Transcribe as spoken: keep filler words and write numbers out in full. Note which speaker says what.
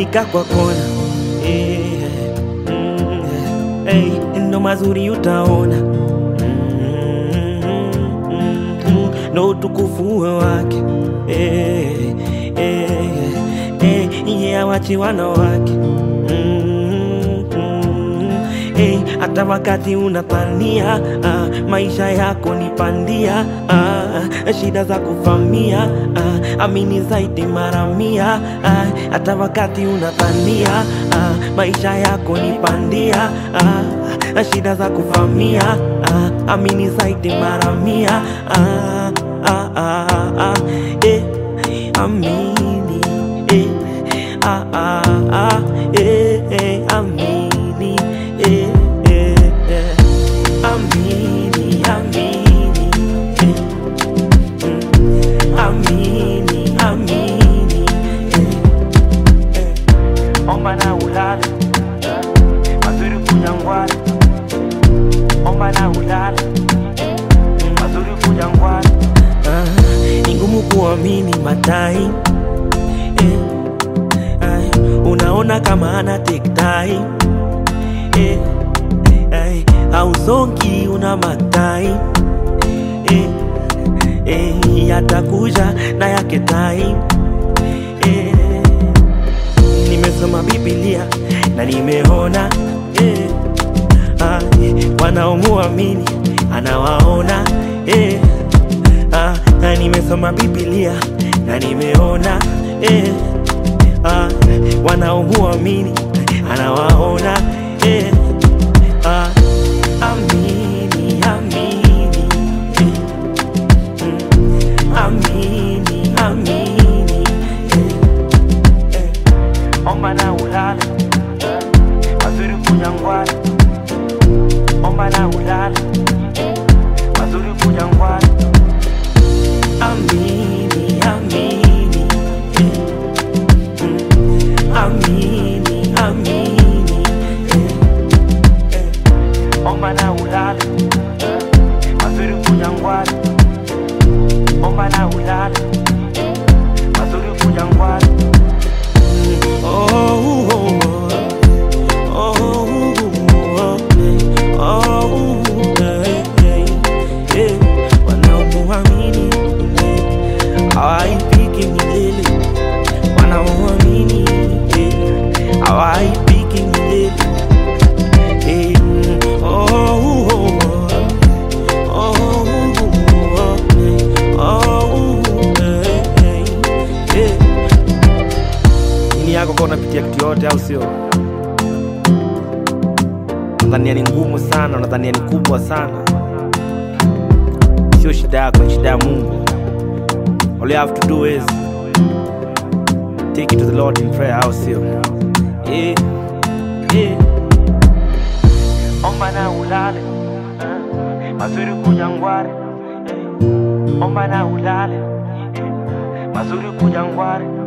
Speaker 1: Nika kwa kona, eh, mm, eh, ndo mazuri utaona, mm, mm, ndo utukufu wake, eh, eh, eh, yeah, wachi wanawake, mm, Hey, hata wakati unatania uh, maisha yako ni pandia, uh, shida za kufamia, uh, amini zaidi mara mia, uh, hata wakati unatania uh, maisha yako ni pandia, uh, shida za kufamia, uh, amini zaidi mara mia, uh, uh, uh, uh, eh, amini, eh, uh, uh, uh, eh, eh, amini. Eh, eh, eh. Amini, amini, eh. Mm. Amini, amini, eh. Eh. Omba na ulale, mazuri kujangwani. Omba na ulale, mazuri kujangwani. Ah, ni ngumu kuamini matai, eh. Ay, unaona kama ana take time, eh, eh, hausongi una matai, eh, eh, yatakuja na yake time, eh, nimesoma Biblia na nimeona, eh, ah, wanaomuamini anawaona, eh, ah, na nimesoma Biblia na nimeona, eh, ah, wanaomuamini anawaona, eh, ah, amini, amini, eh, mm, amini, amini, eh, eh, omba na ulale, mazuri kujangwani. Omba na ulale, mazuri kujangwani. Amini, amini, eh, mm, amini, amini. Omba na ulale, mazuri kujangwani. Omba na ulale, mazuri kujangwani. Oh, oh, oh, oh, oh, oh, hey, hey, hey. Wanaomuamini hawaipiki milele, wanaomuamini hawaipiki milele. Hey, oh, oh, oh, oh, oh, oh, hey, hey, hey. Nini yako kwa unapitia kitu yote au sio? Unadhania ni ngumu sana, unadhania ni kubwa sana. Sio shida yako, ni shida ya Mungu. All you have to do is take it to the Lord in prayer, au sio? Eh, eh. Omba na ulale, uh, mazuri kujangwani, eh. Omba na ulale, eh. Mazuri kujangwani.